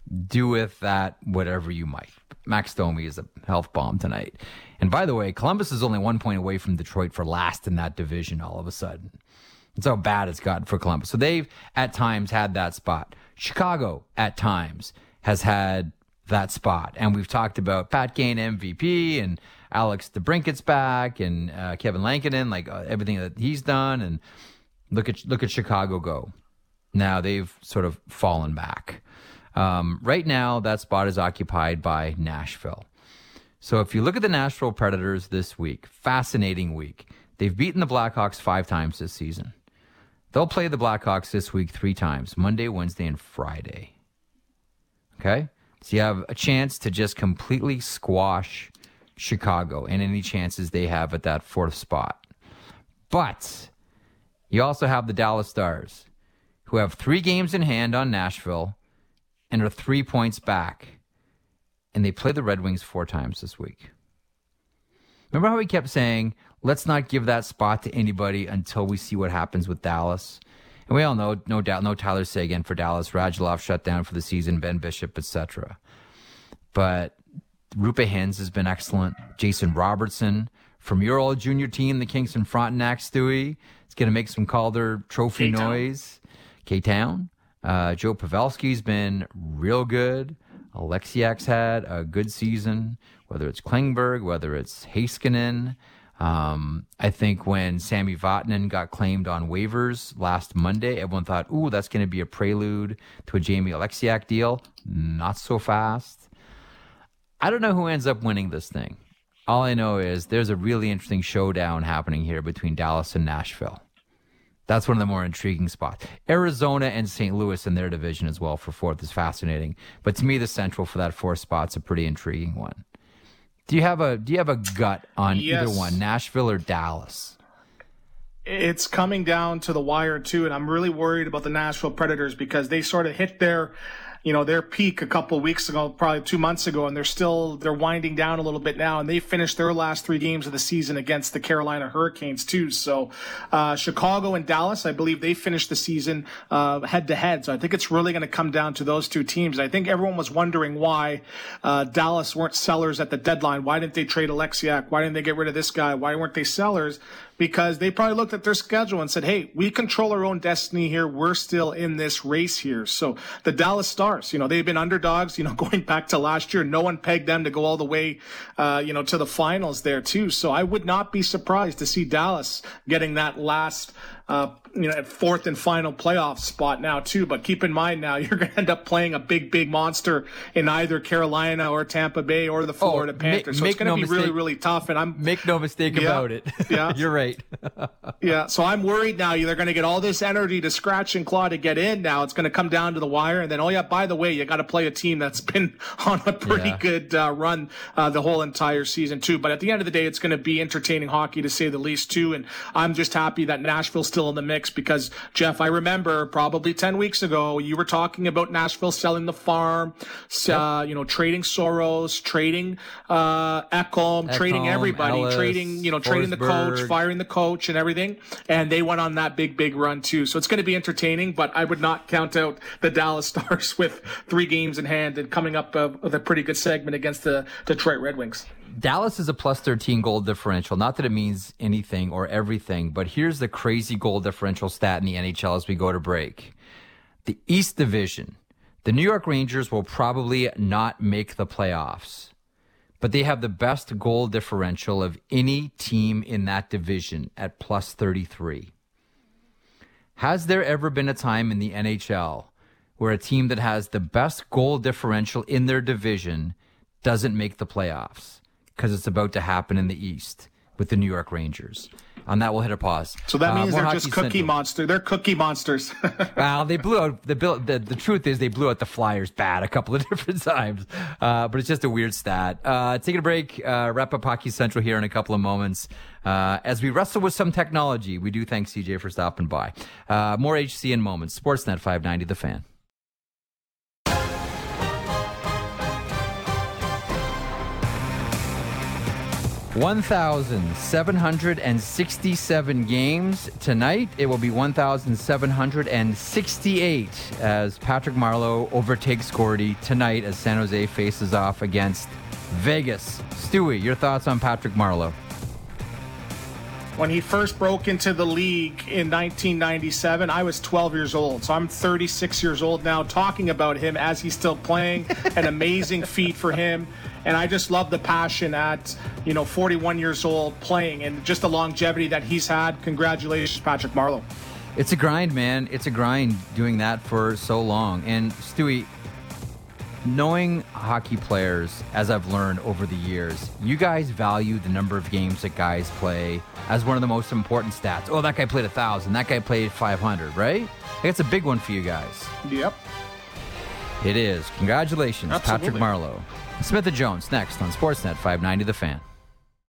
do with that whatever you might. Max Domi is a health bomb tonight. And by the way, Columbus is only one point away from Detroit for last in that division all of a sudden. That's how bad it's gotten for Columbus. So they've, at times, had that spot. Chicago, at times, has had that spot. And we've talked about Pat Kane M V P and Alex DeBrincat's back and uh, Kevin Lankinen, like uh, everything that he's done. And look at look at Chicago go. Now they've sort of fallen back. Um, right now, that spot is occupied by Nashville. So if you look at the Nashville Predators this week, fascinating week. They've beaten the Blackhawks five times this season. They'll play the Blackhawks this week three times, Monday, Wednesday, and Friday. Okay? So you have a chance to just completely squash Chicago and any chances they have at that fourth spot. But you also have the Dallas Stars, who have three games in hand on Nashville and are three points back. And they play the Red Wings four times this week. Remember how we kept saying, let's not give that spot to anybody until we see what happens with Dallas? And we all know, no doubt, no Tyler Seguin for Dallas. Radulov shut down for the season, Ben Bishop, et cetera. But Rupe Hintz has been excellent. Jason Robertson from your old junior team, the Kingston Frontenac, Stewie. It's going to make some Calder Trophy K-Town. noise. K-Town. Uh, Joe Pavelski's been real good. Alexiak's had a good season, whether it's Klingberg, whether it's Heiskanen. Um, I think when Sami Vatanen got claimed on waivers last Monday, everyone thought, ooh, that's going to be a prelude to a Jamie Alexiak deal. Not so fast. I don't know who ends up winning this thing. All I know is there's a really interesting showdown happening here between Dallas and Nashville. That's one of the more intriguing spots. Arizona and Saint Louis in their division as well for fourth is fascinating. But to me, the Central for that fourth spot's a pretty intriguing one. Do you have a Do you have a gut on yes. either one, Nashville or Dallas? It's coming down to the wire too, and I'm really worried about the Nashville Predators because they sort of hit their, you know, their peak a couple of weeks ago, probably two months ago, and they're still they're winding down a little bit now. And they finished their last three games of the season against the Carolina Hurricanes too. So uh, Chicago and Dallas, I believe they finished the season uh, head to head. So I think it's really going to come down to those two teams. I think everyone was wondering why uh, Dallas weren't sellers at the deadline. Why didn't they trade Alexiak? Why didn't they get rid of this guy? Why weren't they sellers? Because they probably looked at their schedule and said, hey, we control our own destiny here. We're still in this race here. So the Dallas Stars, you know, they've been underdogs, you know, going back to last year. No one pegged them to go all the way, uh, you know, to the finals there too. So I would not be surprised to see Dallas getting that last, uh, you know, fourth and final playoff spot now too. But keep in mind now, you're going to end up playing a big, big monster in either Carolina or Tampa Bay or the Florida oh, Panthers. So it's going to no be mistake. really, really tough. And I'm make no mistake yeah, about it. Yeah, you're right. yeah. So I'm worried now. They're going to get all this energy to scratch and claw to get in. Now it's going to come down to the wire. And then, oh yeah, by the way, you got to play a team that's been on a pretty yeah. good uh, run uh, the whole entire season too. But at the end of the day, it's going to be entertaining hockey to say the least too. And I'm just happy that Nashville's still in the mix. Because, Jeff, I remember probably ten weeks ago, you were talking about Nashville selling the farm, uh, you know, trading Soros, trading uh, Ekholm, Ekholm, trading everybody, Ellis, trading, you know, Forsberg. trading the coach, firing the coach and everything. And they went on that big, big run, too. So it's going to be entertaining, but I would not count out the Dallas Stars with three games in hand and coming up uh, with a pretty good segment against the Detroit Red Wings. Dallas is a plus thirteen goal differential. Not that it means anything or everything, but here's the crazy goal differential stat in the N H L as we go to break. The East Division, the New York Rangers will probably not make the playoffs, but they have the best goal differential of any team in that division at plus thirty-three. Has there ever been a time in the N H L where a team that has the best goal differential in their division doesn't make the playoffs? Because it's about to happen in the East with the New York Rangers. On that, we'll hit a pause. So that means uh, they're just cookie Central. monster. They're cookie monsters. Well, they blew out the, the the truth is they blew out the Flyers bad a couple of different times, uh, but it's just a weird stat. Uh, taking a break. Uh, wrap up Hockey Central here in a couple of moments. Uh, as we wrestle with some technology, we do thank C J for stopping by. Uh, more H C in moments. Sportsnet five ninety, The Fan. one thousand seven hundred sixty-seven games. Tonight, it will be one thousand seven hundred sixty-eight as Patrick Marleau overtakes Gordy tonight as San Jose faces off against Vegas. Stewie, your thoughts on Patrick Marleau? When he first broke into the league in nineteen ninety-seven, I was twelve years old. So I'm thirty-six years old now, talking about him as he's still playing. An amazing feat for him. And I just love the passion at, you know, forty-one years old playing, and just the longevity that he's had. Congratulations, Patrick Marleau. It's a grind, man. It's a grind doing that for so long. And Stewie, knowing hockey players, as I've learned over the years, you guys value the number of games that guys play as one of the most important stats. Oh, that guy played one thousand. That guy played five hundred, right? It's a big one for you guys. Yep. It is. Congratulations, Absolutely. Patrick Marleau. Smith and Jones next on Sportsnet five ninety The Fan.